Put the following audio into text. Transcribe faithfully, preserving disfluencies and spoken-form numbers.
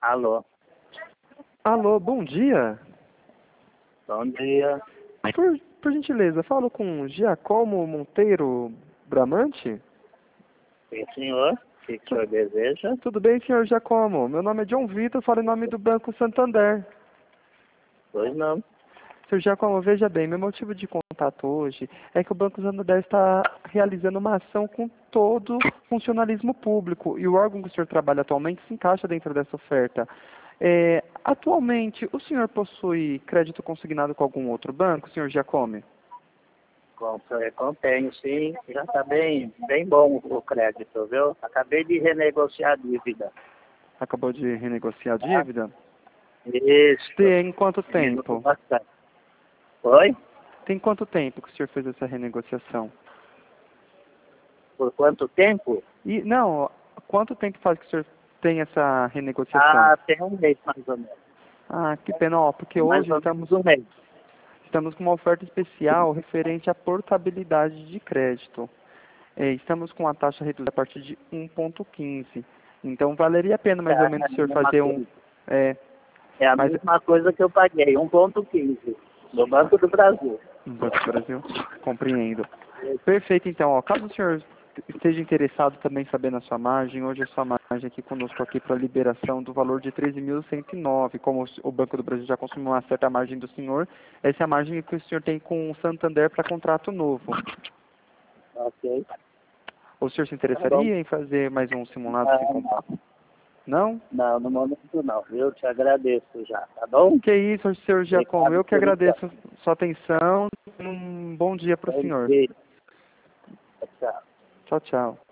Alô, Alô, bom dia. bom dia. Por, por gentileza, falo com Giacomo Monteiro Bramante? Sim, senhor. O que, que o senhor deseja? Tudo bem, senhor Giacomo? Meu nome é John Vitor, falo em nome do Banco Santander. Pois não. Senhor Giacomo, veja bem, meu motivo de contato hoje é que o Banco Santander está realizando uma ação com todo o funcionalismo público e o órgão que o senhor trabalha atualmente se encaixa dentro dessa oferta. É, atualmente, o senhor possui crédito consignado com algum outro banco, senhor Giacomo? Com, contenho, sim. Já está bem, bem bom o crédito, viu? Acabei de renegociar a dívida. Acabou de renegociar a dívida? Isso. Tem quanto Melhorou tempo? bastante. Oi? Tem quanto tempo que o senhor fez essa renegociação? Por quanto tempo? E, não, quanto tempo faz que o senhor tem essa renegociação? Ah, tem um mês mais ou menos. Ah, que pena, ó, porque Mais hoje ou estamos, menos um mês. estamos com uma oferta especial referente à portabilidade de crédito. É, estamos com a taxa reduzida a partir de um ponto quinze. Então, valeria a pena É, mais ou é menos a o senhor mesma fazer um... coisa. É, É a mas, mesma coisa que eu paguei, um ponto quinze, no Banco do Brasil. no Banco do Brasil, compreendo. Perfeito, então, ó, caso o senhor esteja interessado também em saber na sua margem, hoje a sua margem aqui conosco aqui para liberação do valor de treze mil cento e nove, como o Banco do Brasil já consumiu uma certa margem do senhor, essa é a margem que o senhor tem com o Santander para contrato novo. Ok. O senhor se Tá bom. interessaria em fazer mais um simulado sem Não, comprar? não. Não? Não, no momento não. Eu te agradeço já, tá bom? Que isso, senhor Giacomo, Obrigado eu que por ligar. agradeço sua atenção, um bom dia para o Bom senhor. dia. Tchau. Tchau, tchau.